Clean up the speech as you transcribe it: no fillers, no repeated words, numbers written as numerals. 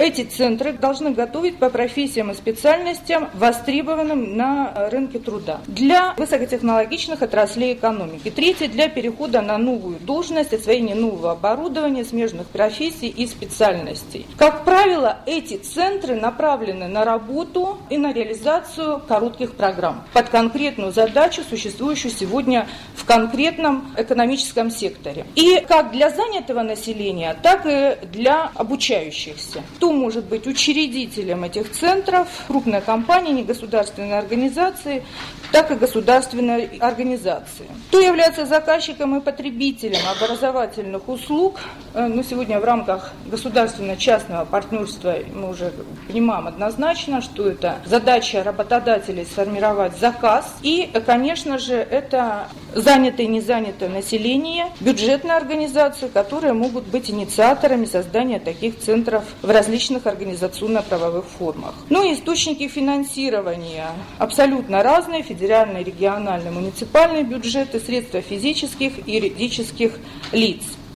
Эти центры должны готовить по профессиям и специальностям, востребованным на рынке труда, для высокотехнологичных отраслей экономики. Третье, для перехода на новую должность, освоения нового оборудования, смежных профессий и специальностей. Как правило, эти центры направлены на работу и на реализацию коротких программ под конкретную задачу, существующую сегодня в конкретном экономическом секторе. И как для занятого населения, так и для обучающихся. Кто может быть учредителем этих центров? Крупная компания, негосударственные организации, так и государственные организации. Кто является заказчиком и потребителем образовательных услуг? Сегодня в рамках государственно-частного партнерства мы уже понимаем однозначно, что это задача работодателей сформировать заказ. И, конечно же, это занятое и незанятое население, бюджетные организации, которые могут быть инициаторами создания таких центров в различных организационно-правовых формах. И источники финансирования абсолютно разные: федеральные, региональные, муниципальные бюджеты, средства физических и юридических лиц.